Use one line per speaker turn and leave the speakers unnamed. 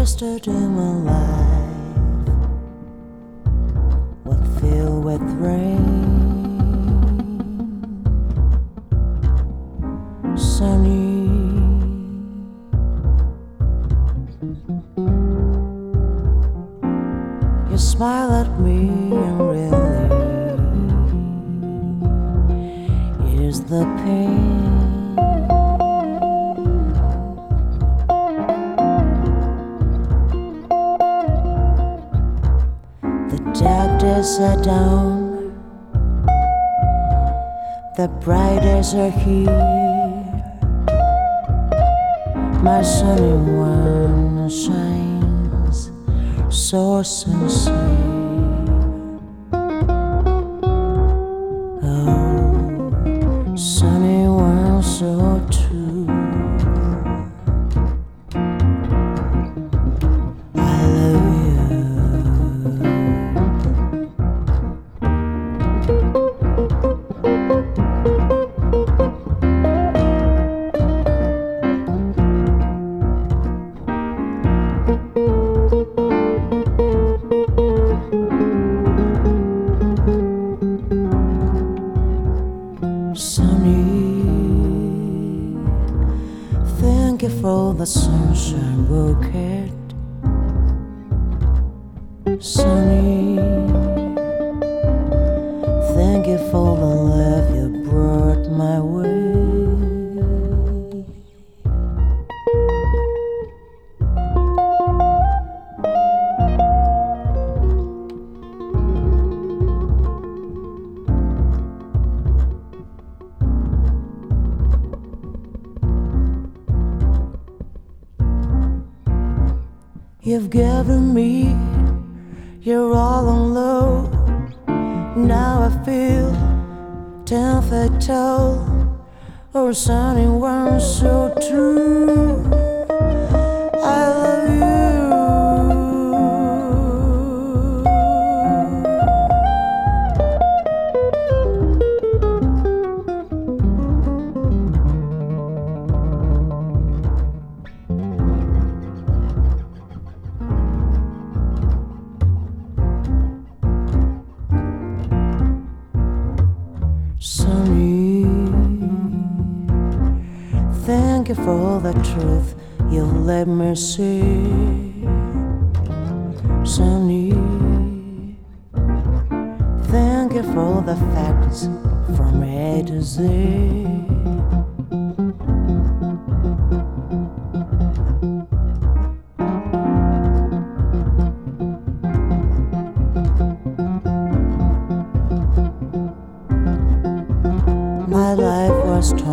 Yesterday my life was filled with rain, sunny. You smile at me and really it is the pain. Dark days are down, the bright days are here. My sunny one shines so sincere. Oh, sunny one so true. I love you. Sunny, thank you for the sunshine bouquet. Sunny, thank you for the love you brought my way. You've given me your all on low. Now I feel 10 feet tall. Oh, sunny one so true. I love you. Sunny, thank you for the truth you let me see. Sunny, thank you for the facts from A to Z. My life was torn